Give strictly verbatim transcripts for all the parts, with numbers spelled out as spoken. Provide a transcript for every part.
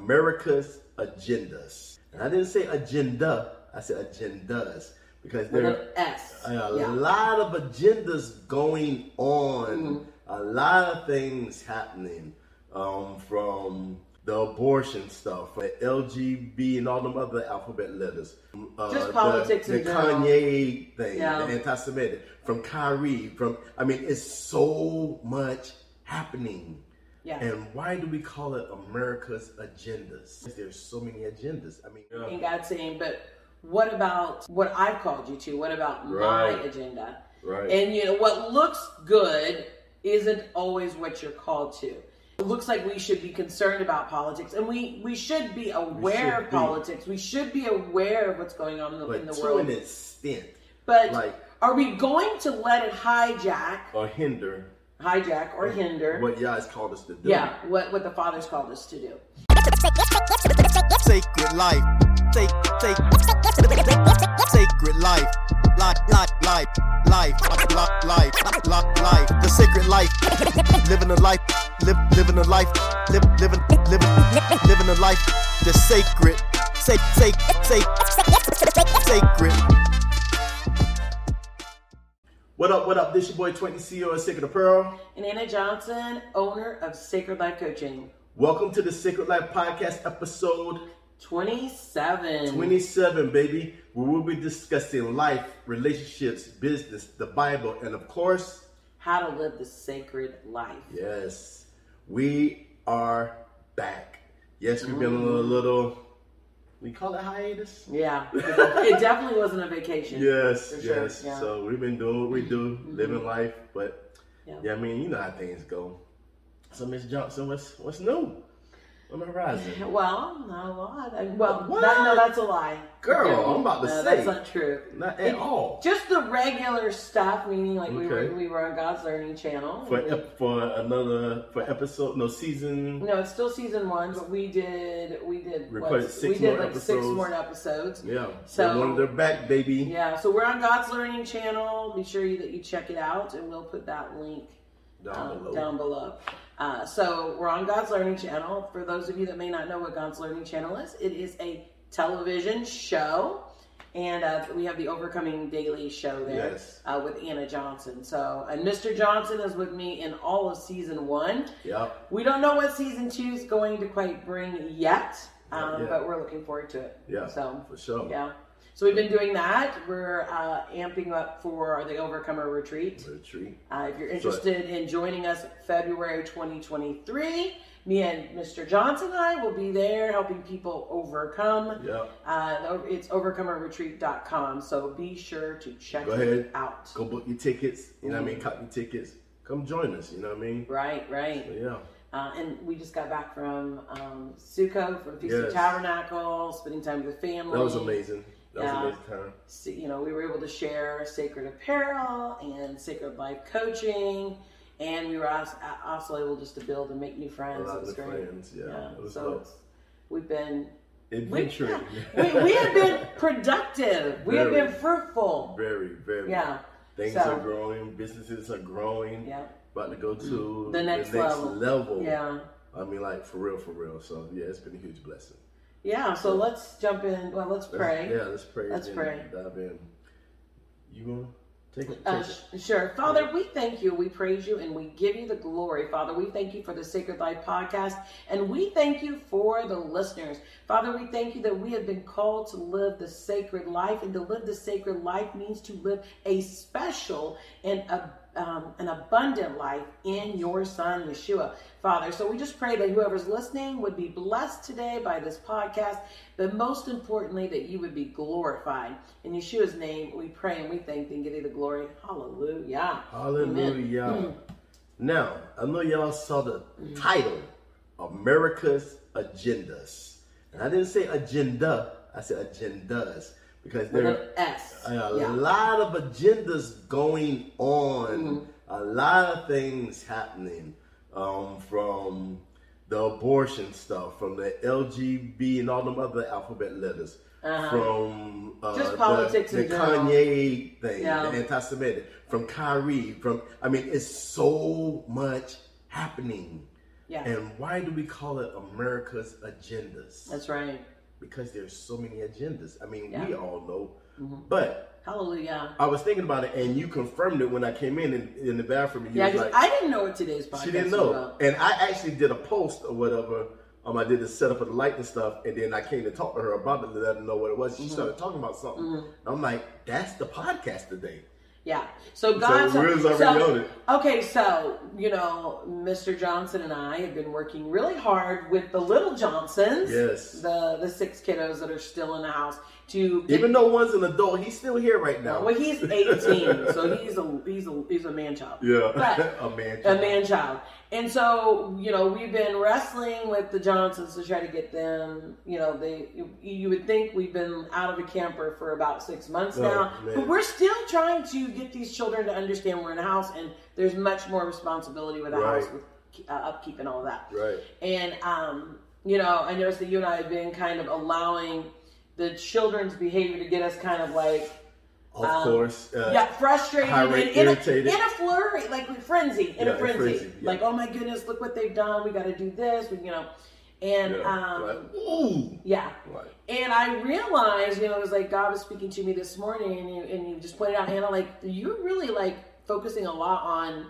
America's agendas. And I didn't say agenda, I said agendas. Because there are a yeah. lot of agendas going on, mm-hmm. a lot of things happening, um, from the abortion stuff, the L G B and all them other alphabet letters. Uh, Just politics the, in the general. Kanye thing, yeah. the anti-Semitic, from Kyrie, from, I mean, it's so much happening. Yeah. And why do we call it America's agendas? There's so many agendas. I mean, uh, and God's saying, but what about what I've called you to? What about right. my agenda? Right. And you know, what looks good isn't always what you're called to. It looks like we should be concerned about politics, and we, we should be aware should of be. politics. We should be aware of what's going on in the, but in the to world. an extent. But like, are we going to let it hijack or hinder? Hijack or hinder. What Yah's called us to do. Yeah, what, what the Father's called us to do. Sacred life. Take, take, sacred life. Life, life, life, life, life, life, life. The sacred life. Living a life. Live, living a life. Live, living, living, living a life. The sacred. Say, say, say, sacred. What up, what up? This your boy Twenty C E O of Sacred Apparel. And Anna Johnson, owner of Sacred Life Coaching. Welcome to the Sacred Life Podcast episode twenty-seven. twenty-seven, baby. Where we'll be discussing life, relationships, business, the Bible, and of course, how to live the sacred life. Yes. We are back. Yes, we've been on a little, we call it hiatus? Yeah. It definitely wasn't a vacation. Yes, for yes. Sure. Yeah. So we've been doing what we do, mm-hmm. living life, but yeah. yeah, I mean, you know how things go. So, Miss Johnson, what's what's new on the horizon? Well, not a lot. I, well, what? That, no, that's a lie. Girl, no, I'm about to no, say. That's not true. Not at it, all. Just the regular stuff, meaning like okay. we were we were on God's Learning Channel. For ep- for another, for episode, no, season. No, it's still season one, but we did, we did, Recorded what, six we did more like episodes. six more episodes. Yeah. So they wanted their back, baby. Yeah, so we're on God's Learning Channel. Be sure you, that you check it out, and we'll put that link down um, below. Down below. Uh, so we're on God's Learning Channel. For those of you that may not know what God's Learning Channel is, it is a television show, and uh, we have the Overcoming Daily show there yes. uh, with Anna Johnson. So, and Mister Johnson is with me in all of season one. Yep. We don't know what season two is going to quite bring yet, um, yet. but we're looking forward to it. Yeah, so for sure. Yeah. So we've been doing that. We're uh, amping up for the Overcomer Retreat. Retreat. Uh, if you're interested so, in joining us February twenty twenty-three, me and Mister Johnson and I will be there helping people overcome. Yeah. Uh, it's overcomer retreat dot com. So be sure to check Go it ahead. out. Go book your tickets. You know mm-hmm. what I mean? Cop your tickets. Come join us. You know what I mean? Right, right. So, yeah. Uh, and we just got back from um, Sukkot, from Feast yes. of Tabernacle, spending time with the family. That was amazing. That was yeah. amazing time. So, you know, we were able to share Sacred Apparel and Sacred Life Coaching, and we were also able just to build and make new friends. A lot it was of great. friends, yeah. yeah. It was so it's, we've been adventuring. We, yeah, we, we have been productive. We very, have been fruitful. Very, very. Yeah. Things so, are growing. Businesses are growing. Yeah. About to go to the next, the next level. level. Yeah. I mean, like, for real, for real. So, yeah, it's been a huge blessing. Yeah, so, so let's jump in. Well, let's pray. Let's, yeah, let's pray. Let's pray. Dive in. You want to take it? Uh, take it. Sure. Father, we thank you, we praise you, and we give you the glory. Father, we thank you for the Sacred Life podcast, and we thank you for the listeners. Father, we thank you that we have been called to live the sacred life, and to live the sacred life means to live a special and a Um, an abundant life in your Son, Yeshua, Father. So we just pray that whoever's listening would be blessed today by this podcast, but most importantly, that you would be glorified. In Yeshua's name, we pray and we thank thee and give thee the glory. Hallelujah. Hallelujah. Amen. Now, I know y'all saw the title, America's Agendas. And I didn't say agenda, I said agendas. Because there are a yeah. lot of agendas going on, mm-hmm. a lot of things happening, um, from the abortion stuff, from the L G B and all them other alphabet letters, uh-huh. from uh, just politics the, in the general. Kanye thing, yeah. the anti-Semitic, from Kyrie, from I mean, it's so much happening. Yeah. And why do we call it America's agendas? That's right. Because there's so many agendas. I mean, yeah. we all know. Mm-hmm. But hallelujah. I was thinking about it, and you confirmed it when I came in in, in the bathroom. And yeah, was like, I didn't know what today's podcast She didn't know. was about. And I actually did a post or whatever. Um, I did the setup of the light and stuff, and then I came to talk to her about it to let her know what it was. She mm-hmm. started talking about something. Mm-hmm. I'm like, that's the podcast today. Yeah. So God, so, so, already so on it. Okay, so you know, Mister Johnson and I have been working really hard with the little Johnsons. Yes. The the six kiddos that are still in the house. To get, even though one's an adult, he's still here right now. Well, he's eighteen, so he's a he's a he's a man child. Yeah, but a man child. A man child. And so, you know, we've been wrestling with the Johnsons to try to get them, you know, they, you, you would think we've been out of the camper for about six months now, oh, but we're still trying to get these children to understand we're in a house and there's much more responsibility with a right. house, with uh, upkeep and all of that. Right. And, um, you know, I noticed that you and I have been kind of allowing the children's behavior to get us kind of like, Of um, course. Uh, yeah, frustrated and in irritated. A, in a flurry, like with frenzy, in yeah, a frenzy. frenzy yeah. Like, oh my goodness, look what they've done. We got to do this, we, you know. And, yeah. um, like, ooh. yeah. Right. And I realized, you know, it was like God was speaking to me this morning and you, and you just pointed out, Hannah, like, you're really like focusing a lot on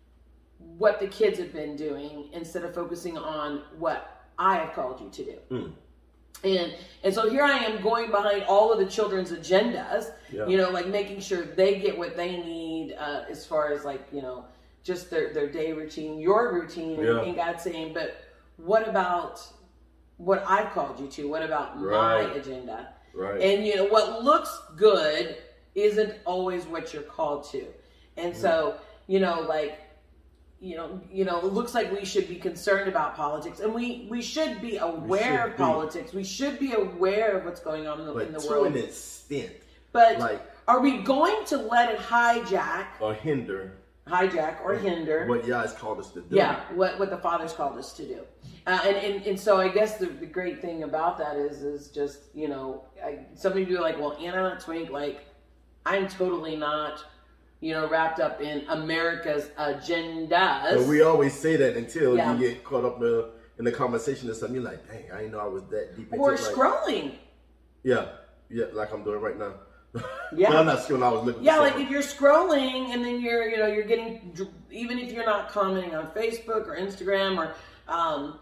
what the kids have been doing instead of focusing on what I have called you to do. Mm. And and so here I am going behind all of the children's agendas, yeah. you know, like making sure they get what they need uh, as far as like, you know, just their, their day routine, your routine, yeah. and God's saying, but what about what I've called you to? What about right. my agenda? Right. And, you know, what looks good isn't always what you're called to. And mm. so, you know, like, You know, you know, it looks like we should be concerned about politics, and we, we should be aware should of be. politics. We should be aware of what's going on in the, but in the to world. an extent. But like, are we going to let it hijack or hinder, hijack or hinder what Yah's called us to do? Yeah, what what the Father's called us to do. Uh, and, and and so I guess the, the great thing about that is is just, you know, I, some people are like, well, Anna Twink, like, I'm totally not, you know, wrapped up in America's agendas. But we always say that until yeah. you get caught up in, in the conversation or something. You're like, dang, I didn't know I was that deep into Or it. scrolling. Like, yeah, yeah, like I'm doing right now. Yeah, but I'm not scrolling. I was looking. Yeah, for like if you're scrolling and then you're, you know, you're getting, even if you're not commenting on Facebook or Instagram or, um,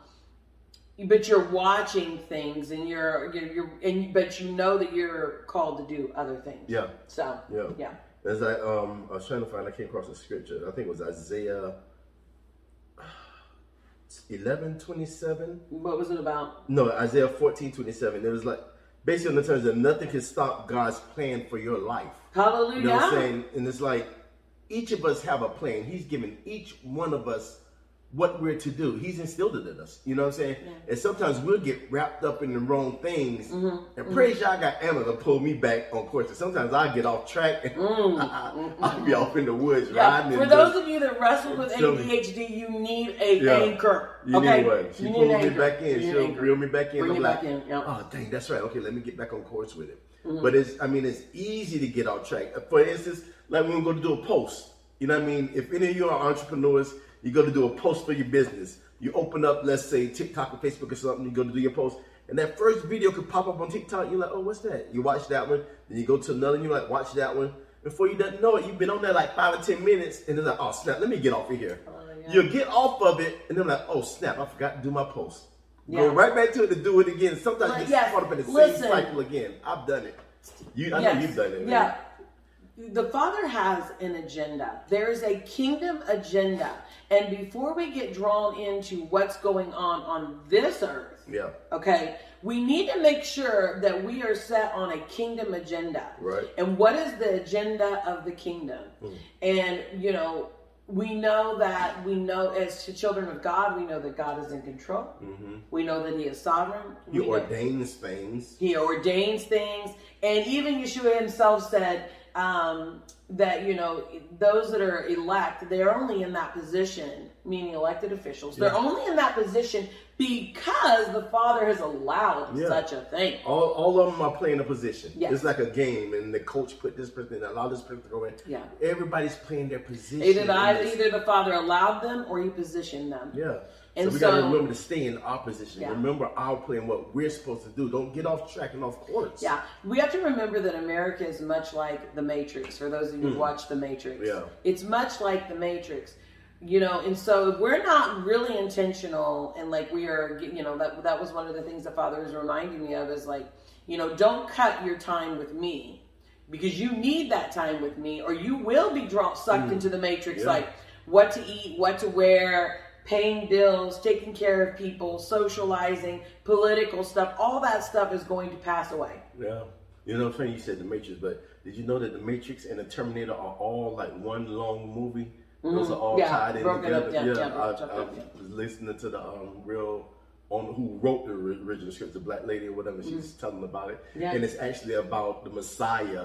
but you're watching things and you're, you're, you're and but you know that you're called to do other things. Yeah. So yeah, yeah. As I um, I was trying to find, I came across a scripture. I think it was Isaiah eleven twenty-seven. What was it about? No, Isaiah fourteen twenty-seven. It was like basically in the terms that nothing can stop God's plan for your life. Hallelujah. You know what I'm saying? And it's like each of us have a plan. He's given each one of us what we're to do. He's instilled it in us. You know what I'm saying? Yeah. And sometimes we'll get wrapped up in the wrong things. Mm-hmm. And mm-hmm. praise y'all, I got Anna to pull me back on course. And sometimes I get off track and mm-hmm. I'll be off in the woods yeah. riding. For those of you that wrestle with A D H D, you need a yeah. anchor. You okay? need one. She pulls me back in. You She'll reel me back in. Bring I'm me like, back in. Yep. oh, dang, that's right. Okay, let me get back on course with it. Mm-hmm. But it's, I mean, it's easy to get off track. For instance, like when we go to do a post, you know what I mean? If any of you are entrepreneurs, you go to do a post for your business. You open up, let's say, TikTok or Facebook or something. You go to do your post. And that first video could pop up on TikTok. You're like, oh, what's that? You watch that one. Then you go to another and you're like, watch that one. Before you don't know it, you've been on there like five or ten minutes. And then like, oh, snap, let me get off of here. Oh, yeah. You'll get off of it. And then like, oh, snap, I forgot to do my post. Yeah. Go right back to it to do it again. Sometimes you get yes. caught up in the Listen. same cycle again. I've done it. You, I yes. know you've done it. Yeah. Right? The Father has an agenda. There is a kingdom agenda. And before we get drawn into what's going on on this earth, yeah. okay, we need to make sure that we are set on a kingdom agenda. Right. And what is the agenda of the kingdom? Mm. And, you know, we know that we know as children of God, we know that God is in control. Mm-hmm. We know that He is sovereign. He we ordains know, things. He ordains things. And even Yeshua Himself said, um, that, you know, those that are elect, they're only in that position, meaning elected officials, they're yeah. only in that position because the Father has allowed yeah. such a thing. All, all of them are playing a position. Yes. It's like a game, and the coach put this person in, allowed this person to go in. Yeah. Everybody's playing their position. Either the, either the Father allowed them or He positioned them. Yeah. And so we so, got to remember to stay in our position. Yeah. Remember our plan, what we're supposed to do. Don't get off track and off course. Yeah, we have to remember that America is much like The Matrix. For those of you who mm. watch The Matrix, yeah. it's much like The Matrix. You know, and so if we're not really intentional, and like we are, you know, that that was one of the things the Father was reminding me of is like, you know, don't cut your time with me, because you need that time with me, or you will be drawn sucked mm. into the Matrix, yeah. like what to eat, what to wear, paying bills, taking care of people, socializing, political stuff. All that stuff is going to pass away. Yeah. You know, it's funny you said The Matrix, but did you know that The Matrix and The Terminator are all like one long movie? Those mm-hmm. are all yeah, tied in together. Up, yeah, yeah, yeah, I, up, I yeah. was listening to the um, real on who wrote the original script, the black lady or whatever. Mm-hmm. She's telling about it, yeah. and it's actually about the Messiah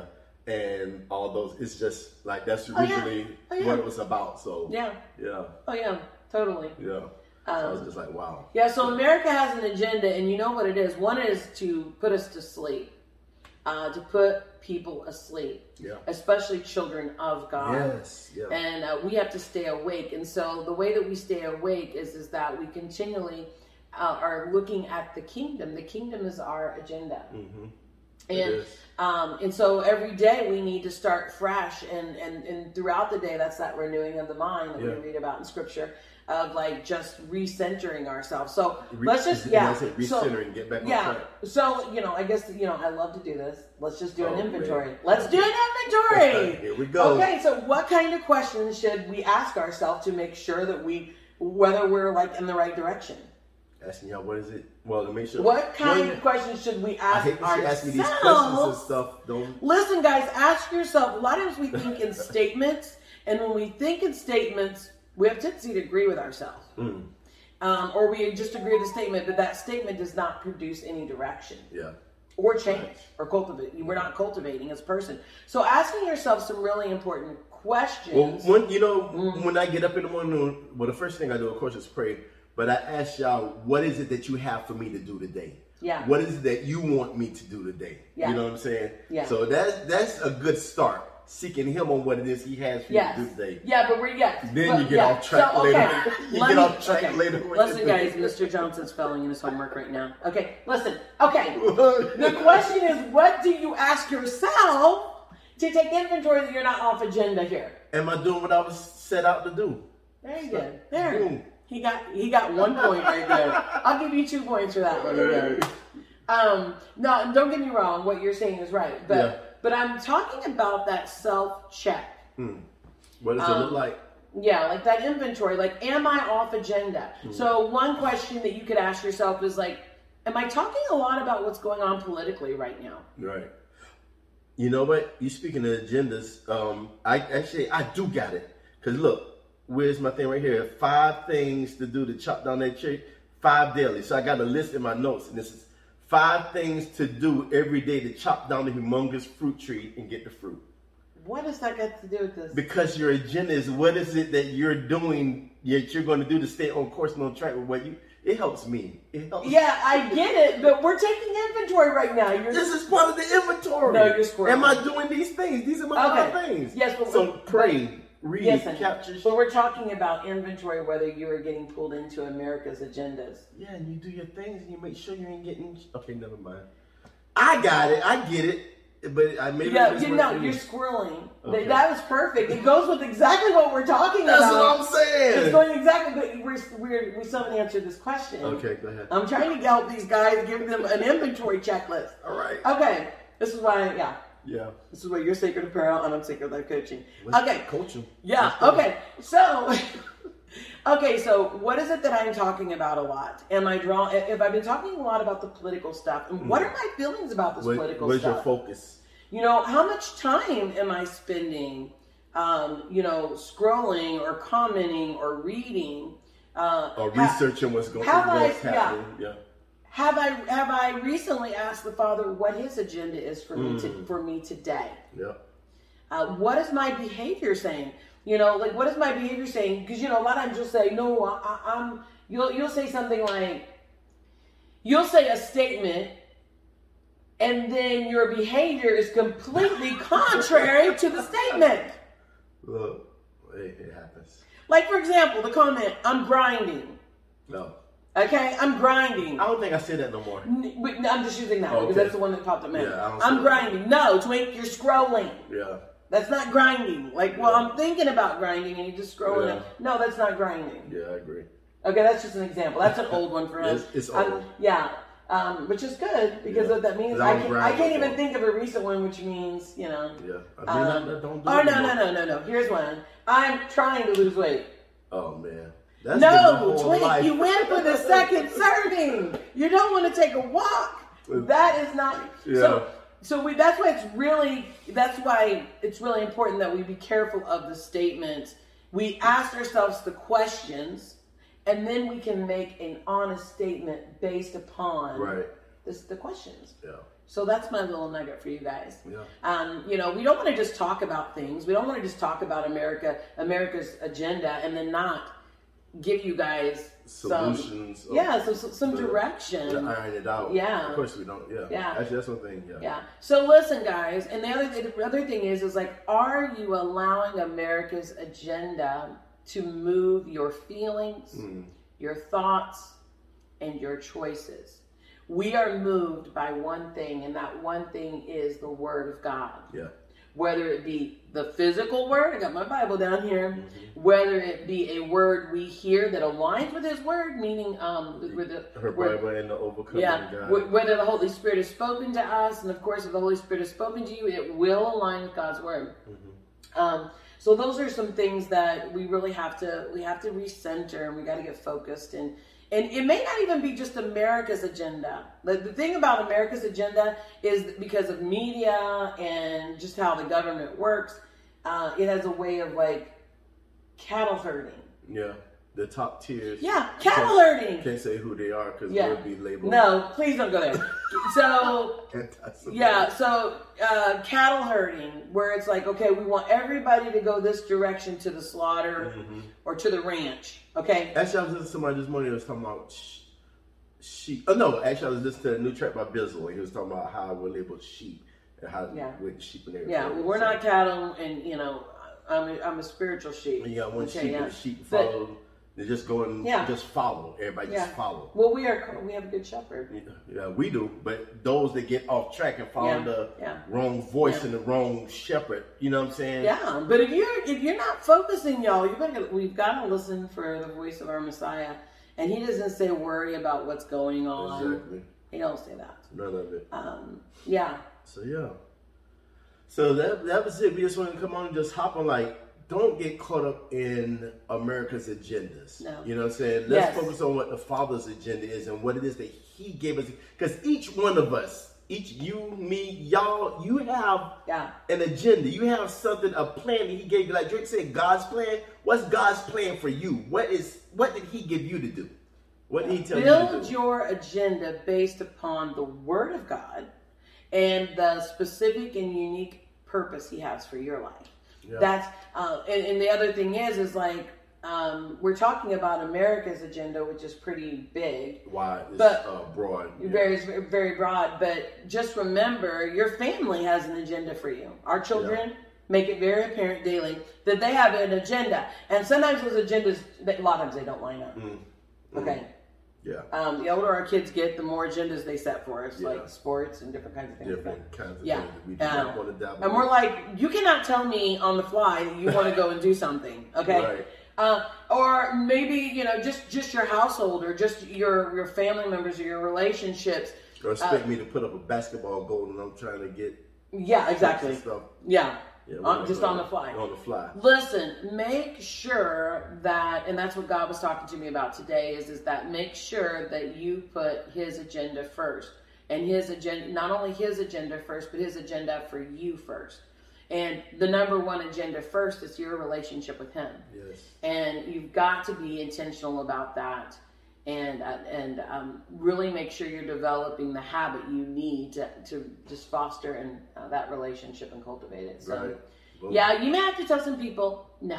and all those. It's just like that's originally oh, yeah. Oh, yeah. what it was about. So yeah, yeah, oh yeah, totally. Yeah, so um, I was just like, wow. Yeah, so America has an agenda, and you know what it is. One is to put us to sleep, uh, to put people asleep. Yeah. Especially children of God. Yes. Yeah. And uh, we have to stay awake. And so the way that we stay awake is, is that we continually uh, are looking at the kingdom. The kingdom is our agenda. Mm-hmm. And um, and so every day we need to start fresh. And, and, and throughout the day, that's that renewing of the mind that yeah. we read about in Scripture. Of like just recentering ourselves. So Re- let's just yeah. Recentering, so, get back on yeah. track. So you know, I guess you know I love to do this. Let's just do oh, an inventory. Man. Let's do an inventory. Here we go. Okay. So what kind of questions should we ask ourselves to make sure that we, whether we're like in the right direction? Asking y'all, what is it? Well, to make sure. What kind of questions should we ask I hate ourselves? You ask me these questions and stuff. Don't listen, guys. Ask yourself. A lot of times we think in statements, and when we think in statements, we have a tendency to agree with ourselves. Mm. Um, or we just agree with the statement, but that statement does not produce any direction. Yeah. Or change, right. or cultivate. We're not cultivating as a person. So asking yourself some really important questions. Well, when, you know, mm. when I get up in the morning, well, the first thing I do, of course, is pray. But I ask y'all, what is it that you have for me to do today? Yeah. What is it that you want me to do today? Yeah. You know what I'm saying? Yeah. So that's, that's a good start. Seeking him on what it is he has for yes. you to do today. Yeah, but we're yes. Then but, you get yeah. off track so, okay. later. you Let get me, off track okay. later. Listen, guys, Mister Johnson's failing in his homework right now. Okay, listen. Okay, the question is, what do you ask yourself to take inventory that you're not off agenda here? Am I doing what I was set out to do? Very good. There. Boom. He got he got one point right there. I'll give you two points for that one. Again. Um, no, don't get me wrong. What you're saying is right, but. Yeah. But I'm talking about that self-check. Hmm. What does um, it look like? Yeah, like that inventory. Like, am I off agenda? Hmm. So one question that you could ask yourself is like, am I talking a lot about what's going on politically right now? Right. You know what? You speaking of agendas. Um, I actually, I do got it. Because look, where's my thing right here? Five things to do to chop down that tree. Five daily. So I got a list in my notes. And this is five things to do every day to chop down the humongous fruit tree and get the fruit. What does that got to do with this? Because your agenda is what is it that you're doing, yet you're going to do to stay on course and on track with what you... It helps me. It helps Yeah, I get it, but we're taking inventory right now. You're... This is part of the inventory. No, you're squirrely. Am I doing these things? These are my okay. five things. Yes, but... So pray, read, yes, capture... But we're talking about inventory, whether you are getting pulled into America's agendas. Yeah, and you do your things and you make sure you ain't getting... Okay, never mind. I got it. I get it. But I maybe yeah, you know, you're squirreling. Okay. That was perfect. It goes with exactly what we're talking That's about. That's what I'm saying. It's going exactly, but we're, we're, we still haven't answered this question. Okay, go ahead. I'm trying to help these guys, give them an inventory checklist. All right. Okay, this is why, yeah. Yeah. This is where you're Sacred Apparel and I'm Sacred Life Coaching. Let's okay. Coaching. Yeah, okay. So... Okay, so what is it that I'm talking about a lot? Am I draw? If I've been talking a lot about the political stuff, and what are my feelings about this what, political where's stuff? Where's your focus? You know, how much time am I spending, um, you know, scrolling or commenting or reading? Uh, or researching ha- what's going on, what's I, happening. Yeah. yeah. Have I have I recently asked the Father what His agenda is for mm. me to, for me today? Yeah. Uh, what is my behavior saying? You know, like, what is my behavior saying? Because, you know, a lot of times you'll say, no, I, I, I'm, you'll, you'll say something like, you'll say a statement, and then your behavior is completely contrary to the statement. Look, it, it happens. Like, for example, the comment, I'm grinding. No. Okay, I'm grinding. I don't think I say that no more. N- but no, I'm just using that one okay. because that's the one that popped up. Man, yeah, I'm grinding. No, Twink, you're scrolling. Yeah. That's not grinding. Like, well, yeah. I'm thinking about grinding and you're just scrolling. Yeah. Up. No, that's not grinding. Yeah, I agree. Okay, that's just an example. That's an old one for us. It's, it's old. Um, yeah, um, which is good because yeah. what that means, I, can, I can't even think of a recent one, which means, you know. Yeah. I mean, um, I, I don't do oh, it no, anymore. no, no, no, no. Here's one. I'm trying to lose weight. Oh, man. That's no, Twink, you went for the second serving. You don't want to take a walk. That is not. Yeah. So, so we. That's why it's really. That's why it's really important that we be careful of the statements. We ask ourselves the questions, and then we can make an honest statement based upon right. this, the questions. Yeah. So that's my little nugget for you guys. Yeah. Um, you know, we don't want to just talk about things. We don't want to just talk about America, America's agenda, and then not give you guys solutions. Some, yeah, so, so, some the, direction. To iron it out. Yeah. Of course we don't. Yeah. Yeah. Actually, that's one thing. Yeah. Yeah. So listen, guys, and the other the other thing is, is like, are you allowing America's agenda to move your feelings, mm. your thoughts, and your choices? We are moved by one thing, and that one thing is the Word of God. Yeah. Whether it be the physical word, I got my Bible down here, mm-hmm. whether it be a word we hear that aligns with His Word, meaning um, with the, her word, Bible and the overcoming yeah, God. Whether the Holy Spirit has spoken to us, and of course, if the Holy Spirit has spoken to you, it will align with God's Word. Mm-hmm. Um, so those are some things that we really have to we have to recenter, and we got to get focused. And and it may not even be just America's agenda. The, the thing about America's agenda is because of media and just how the government works, uh, it has a way of like cattle herding. Yeah, the top tiers. Yeah, cattle herding. Can't say who they are because yeah. we'll be labeled. No, please don't go there. So, yeah, so uh, cattle herding, where it's like, okay, we want everybody to go this direction to the slaughter mm-hmm. or to the ranch. Okay. Actually, I was listening to somebody this morning who was talking about sh- sheep. Oh no, actually, I was listening to a new track by Bizzle, and he was talking about how we're labeled sheep and how yeah. with sheep and everything. Yeah, well, we're so. not cattle, and you know, I'm a, I'm a spiritual sheep. And you got one okay, sheep, yeah. and the sheep follow. But, they just go and yeah. just follow. Everybody yeah. just follow. Well, we are we have a good shepherd. Yeah, yeah we do. But those that get off track and follow yeah. the yeah. wrong voice yeah. and the wrong shepherd, you know what I'm saying? Yeah. But if you're if you're not focusing, y'all, you better we've got to listen for the voice of our Messiah, and He doesn't say worry about what's going on. Exactly. He don't say that. None of it. Um. Yeah. So yeah. So that that was it. We just want to come on and just hop on like. Don't get caught up in America's agendas. No. You know what I'm saying? Let's yes. focus on what the Father's agenda is and what it is that He gave us. Because each one of us, each you, me, y'all, you have yeah. an agenda. You have something, a plan that He gave you. Like Drake said, God's plan. What's God's plan for you? What is? What did He give you to do? What did He tell Build you to do? your agenda based upon the Word of God and the specific and unique purpose He has for your life. Yeah. That's uh, and, and the other thing is is like um, we're talking about America's agenda, which is pretty big, wide, it's, but uh, broad, yeah. very very broad. But just remember, your family has an agenda for you. Our children yeah. make it very apparent daily that they have an agenda, and sometimes those agendas, a lot of times they don't line up. Mm. Okay. Mm. Yeah. Um, the older our kids get, the more agendas they set for us, yeah. like sports and different kinds of things. Different like kinds of yeah. things. We do um, not want to dabble and we're like, you cannot tell me on the fly that you want to go and do something, okay? Right. Uh, or maybe, you know, just, just your household or just your, your family members or your relationships. Or expect uh, me to put up a basketball goal and I'm trying to get... Yeah, exactly. Stuff. Yeah. Yeah, on, just on the fly. On the fly. Listen, make sure that, and that's what God was talking to me about today, is, is that make sure that you put His agenda first. And His agenda, not only His agenda first, but His agenda for you first. And the number one agenda first is your relationship with Him. Yes. And you've got to be intentional about that. And uh, and um, really make sure you're developing the habit you need to, to just foster and uh, that relationship and cultivate it. So, right. Well, yeah, you may have to tell some people no.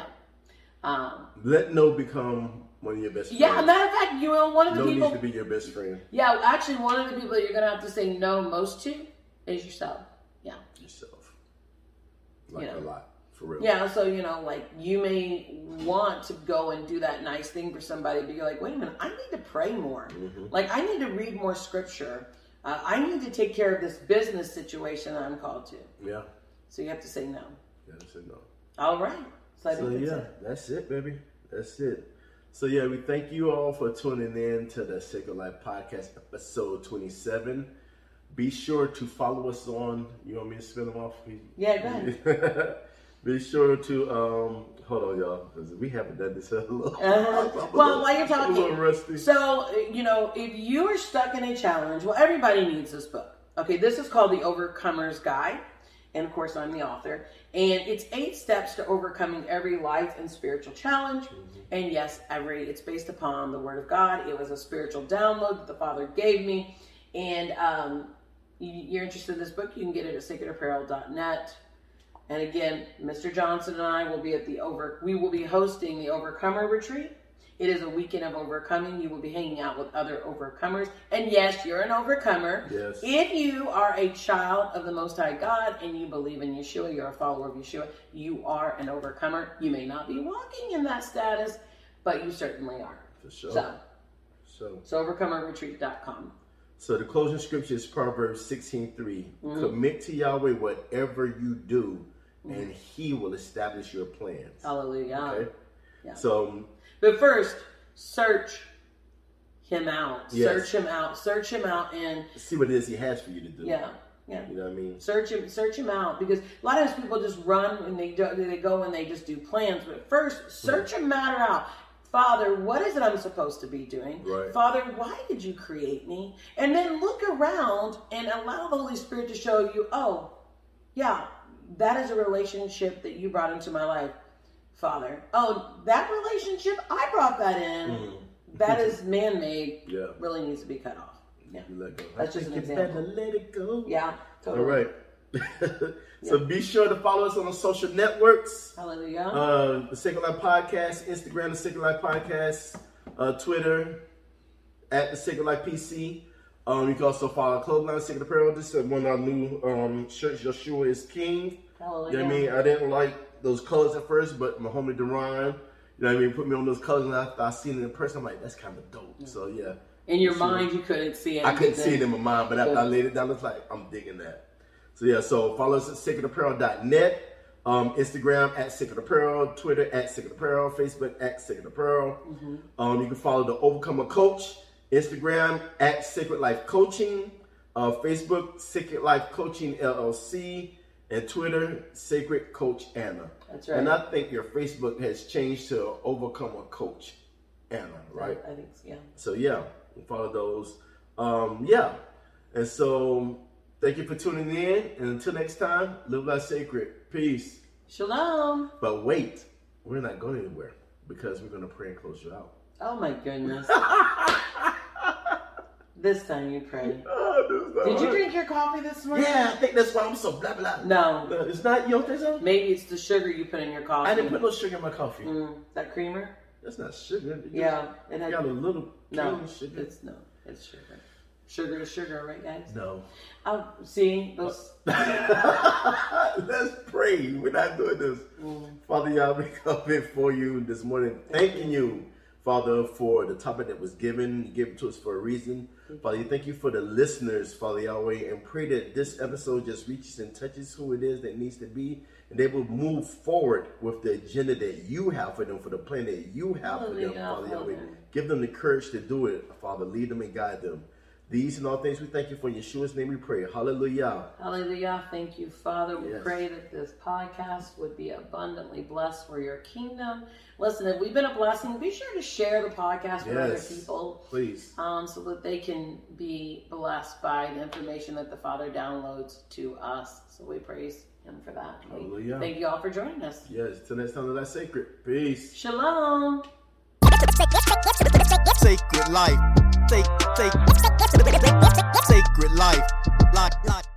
Um, Let no become one of your best friends. Yeah, matter of fact, you know, one of the no people... needs to be your best friend. Yeah, actually, one of the people that you're going to have to say no most to is yourself. Yeah. Yourself. Like you know. a lot. For real. Yeah, so, you know, like, you may want to go and do that nice thing for somebody, but you're like, wait a minute, I need to pray more. Mm-hmm. Like, I need to read more scripture. Uh, I need to take care of this business situation that I'm called to. Yeah. So you have to say no. You have to say no. All right. So, so yeah, it. that's it, baby. That's it. So, yeah, we thank you all for tuning in to the Sacred Life Podcast, episode twenty-seven. Be sure to follow us on, you want me to spell them off? Yeah, go ahead. Be sure to, um, hold on, y'all, because we haven't done this in a little uh-huh. Well, little, while you're talking, a little rusty. So, you know, if you are stuck in a challenge, well, everybody needs this book. Okay, this is called The Overcomer's Guide. And, of course, I'm the author. And it's eight steps to overcoming every life and spiritual challenge. Mm-hmm. And, yes, every it's based upon the Word of God. It was a spiritual download that the Father gave me. And um, you're interested in this book, you can get it at sacred apparel dot net. And again, Mister Johnson and I will be at the over. We will be hosting the Overcomer Retreat. It is a weekend of overcoming. You will be hanging out with other overcomers. And yes, you're an overcomer. Yes. If you are a child of the Most High God and you believe in Yeshua, you're a follower of Yeshua, you are an overcomer. You may not be walking in that status, but you certainly are. For sure. So, so. so overcomer retreat dot com. So the closing scripture is Proverbs sixteen three. Mm-hmm. Commit to Yahweh whatever you do, mm-hmm. and He will establish your plans. Hallelujah. Okay? Yeah. So, but first, search Him out. Yes. Search Him out. Search Him out and see what it is He has for you to do. Yeah. Yeah. You know what I mean? Search him, search him out, because a lot of times people just run and they do, they go and they just do plans. But first, search mm-hmm. a matter out. Father, what is it I'm supposed to be doing? Right. Father, why did you create me? And then look around and allow the Holy Spirit to show you, oh, yeah, that is a relationship that you brought into my life, Father. Oh, that relationship, I brought that in. Mm. That is man-made. Yeah. Really needs to be cut off. Yeah. Let go. That's I just an you example. better let it go. Yeah. Totally. All right. So yeah. Be sure to follow us on the social networks. Hallelujah. Uh, the Sacred Life Podcast, Instagram, the Sacred Life Podcast, uh, Twitter, at the Sacred Life P C. Um, you can also follow Clothesline, Sacred Apparel. This is one of our new um, shirts, Yeshua is King. Hallelujah. You know what I mean? I didn't like those colors at first, but my homie Duran, you know what I mean, put me on those colors, and after I seen it in person, I'm like, that's kind of dope. Yeah. So, yeah. In your mind, you couldn't see it. I couldn't see it in my mind, but after I laid it down, it's like, I'm digging that. So, yeah, so follow us at sacred apparel dot net, um, Instagram at Sacred Apparel, Twitter at Sacred Apparel, Facebook at Sacred Apparel. Mm-hmm. Um, you can follow the Overcomer Coach, Instagram at Sacred Life Coaching, uh, Facebook Sacred Life Coaching L L C, and Twitter Sacred Coach Anna. That's right. And I think your Facebook has changed to Overcomer Coach Anna, right? I think so, yeah. So, yeah, follow those. Um, yeah, and so... Thank you for tuning in, and until next time, live life sacred. Peace. Shalom. But wait, we're not going anywhere, because we're going to pray and close you out. Oh my goodness. This time you pray. Oh, this Did you drink your coffee this morning? Yeah, I think that's why I'm so blah blah. No. no it's not, you don't think so? Maybe it's the sugar you put in your coffee. I didn't put no sugar in my coffee. Mm, that creamer? That's not sugar. It yeah. It had, got a little no, sugar. It's, no, it's sugar. Sugar to sugar, right, guys? No. Oh, see? Those... Let's pray. We're not doing this. Mm. Father, y'all, we come before you this morning, thanking you, Father, for the topic that was given. You gave it to us for a reason. Father, thank you for the listeners, Father Yahweh, and pray that this episode just reaches and touches who it is that needs to be, and they will move forward with the agenda that you have for them, for the plan that you have Hallelujah, for them, Father Yahweh. Give them the courage to do it, Father. Lead them and guide them. These and all things we thank you for. In Yeshua's name we pray. Hallelujah. Hallelujah. Thank you, Father. We yes. pray that this podcast would be abundantly blessed for your kingdom. Listen, if we've been a blessing, be sure to share the podcast with yes. other people. Please. Um, so that they can be blessed by the information that the Father downloads to us. So we praise Him for that. Hallelujah. Thank you all for joining us. Yes. Till next time, that's sacred. Peace. Shalom. Sacred life. Take, take, sacred life. Life, life.